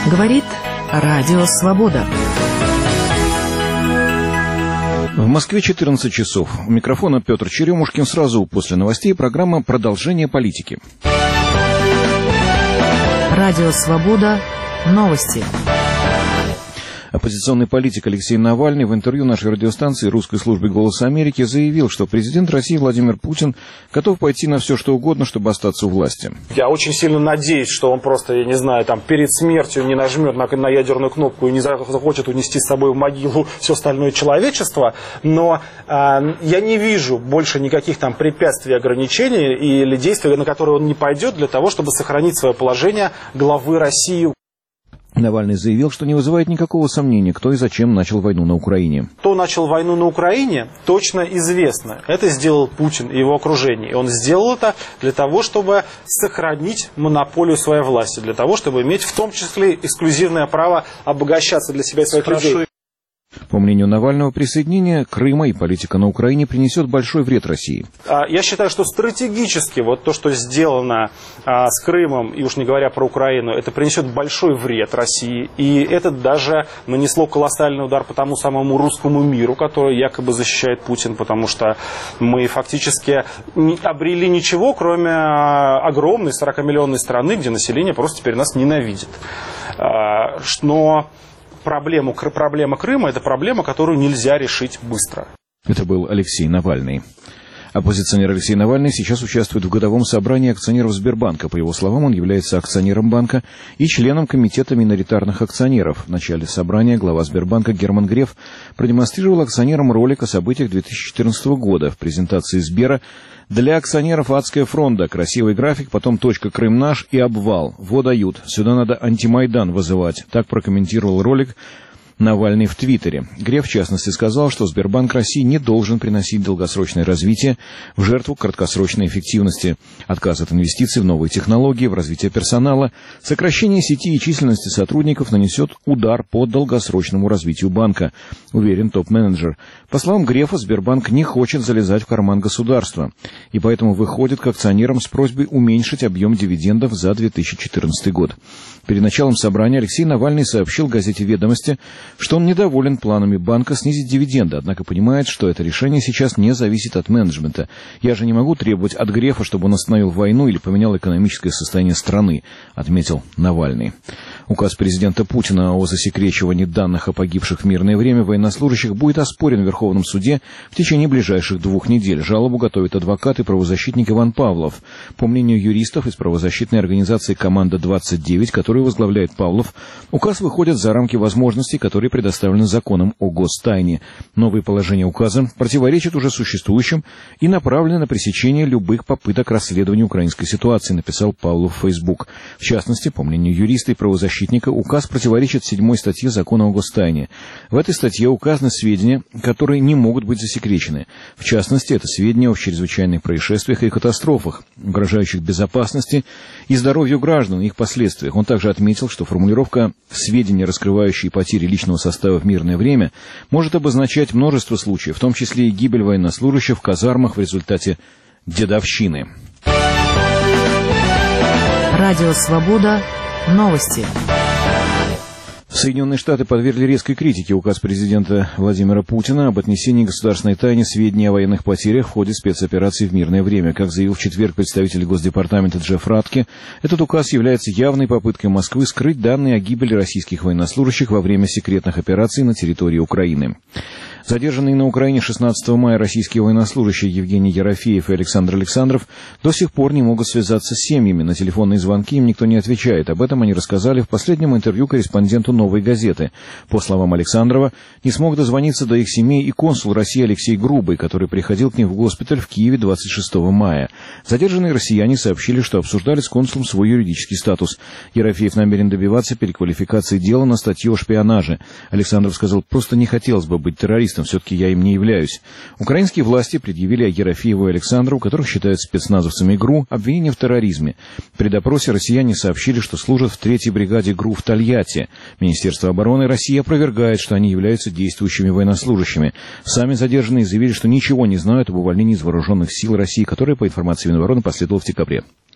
Говорит Радио Свобода. В Москве 14 часов. У микрофона Петр Черемушкин. Сразу после новостей программа «Продолжение политики». Радио Свобода. Новости. Оппозиционный политик Алексей Навальный в интервью нашей радиостанции русской службе «Голоса Америки» заявил, что президент России Владимир Путин готов пойти на все, что угодно, чтобы остаться у власти. Я очень сильно надеюсь, что он просто, я не знаю, там перед смертью не нажмет на ядерную кнопку и не захочет унести с собой в могилу все остальное человечество. Но я не вижу больше никаких там препятствий, ограничений или действий, на которые он не пойдет для того, чтобы сохранить свое положение главы России. Навальный заявил, что не вызывает никакого сомнения, кто и зачем начал войну на Украине. Кто начал войну на Украине, точно известно. Это сделал Путин и его окружение. И он сделал это для того, чтобы сохранить монополию своей власти, для того, чтобы иметь в том числе эксклюзивное право обогащаться для себя и своих людей. По мнению Навального, присоединение Крыма и политика на Украине принесет большой вред России. Я считаю, что стратегически вот то, что сделано с Крымом, и уж не говоря про Украину, это принесет большой вред России. И это даже нанесло колоссальный удар по тому самому русскому миру, который якобы защищает Путин, потому что мы фактически не обрели ничего, кроме огромной 40-миллионной страны, где население просто теперь нас ненавидит. Но проблема Крыма – это проблема, которую нельзя решить быстро. Это был Алексей Навальный. Оппозиционер Алексей Навальный сейчас участвует в годовом собрании акционеров Сбербанка. По его словам, он является акционером банка и членом комитета миноритарных акционеров. В начале собрания глава Сбербанка Герман Греф продемонстрировал акционерам ролик о событиях 2014 года. В презентации Сбера для акционеров адская фронта, красивый график, потом точка «Крым наш» и обвал. Во дают. Сюда надо антимайдан вызывать. Так прокомментировал ролик Навальный в Твиттере. Греф, в частности, сказал, что Сбербанк России не должен приносить долгосрочное развитие в жертву краткосрочной эффективности. Отказ от инвестиций в новые технологии, в развитие персонала, сокращение сети и численности сотрудников нанесет удар по долгосрочному развитию банка, уверен топ-менеджер. По словам Грефа, Сбербанк не хочет залезать в карман государства, и поэтому выходит к акционерам с просьбой уменьшить объем дивидендов за 2014 год. Перед началом собрания Алексей Навальный сообщил газете «Ведомости», что он недоволен планами банка снизить дивиденды, однако понимает, что это решение сейчас не зависит от менеджмента. «Я же не могу требовать от Грефа, чтобы он остановил войну или поменял экономическое состояние страны», отметил Навальный. Указ президента Путина о засекречивании данных о погибших в мирное время военнослужащих будет оспорен в Верховном суде в течение ближайших 2 недель. Жалобу готовит адвокат и правозащитник Иван Павлов. По мнению юристов из правозащитной организации «Команда-29», которую возглавляет Павлов, указ выходит за рамки возможностей, которые предоставлены законом о гостайне. Новые положения указа противоречат уже существующим и направлены на пресечение любых попыток расследования украинской ситуации, написал Павлов в Facebook. В частности, по мнению юриста и правозащитника, указ противоречит 7 статье закона о гостайне. В этой статье указаны сведения, которые не могут быть засекречены. В частности, это сведения о чрезвычайных происшествиях и катастрофах, угрожающих безопасности и здоровью граждан и их последствиях. Он также отметил, что формулировка «сведения, раскрывающие потери личного состава в мирное время» может обозначать множество случаев, в том числе и гибель военнослужащих в казармах в результате дедовщины. Радио Свобода. Новости. Соединенные Штаты подвергли резкой критике указ президента Владимира Путина об отнесении государственной тайне сведений о военных потерях в ходе спецоперации в мирное время. Как заявил в четверг представитель Госдепартамента Джефф Ратке, этот указ является явной попыткой Москвы скрыть данные о гибели российских военнослужащих во время секретных операций на территории Украины. Задержанные на Украине 16 мая российские военнослужащие Евгений Ерофеев и Александр Александров до сих пор не могут связаться с семьями. На телефонные звонки им никто не отвечает. Об этом они рассказали в последнем интервью корреспонденту «Новой газеты». По словам Александрова, не смог дозвониться до их семей и консул России Алексей Грубый, который приходил к ним в госпиталь в Киеве 26 мая. Задержанные россияне сообщили, что обсуждали с консулом свой юридический статус. Ерофеев намерен добиваться переквалификации дела на статью о шпионаже. Александров сказал: «Просто не хотелось бы быть террористом, все-таки я им не являюсь». Украинские власти предъявили Ерофееву и Александрову, которых считают спецназовцами ГРУ, обвинение в терроризме. При допросе россияне сообщили, что служат в 3-й бригаде ГРУ в Тольятти. Министерство обороны России опровергает, что они являются действующими военнослужащими. Сами задержанные заявили, что ничего не знают об увольнении из вооруженных сил России, которое, по информации Минобороны, последовало в декабре.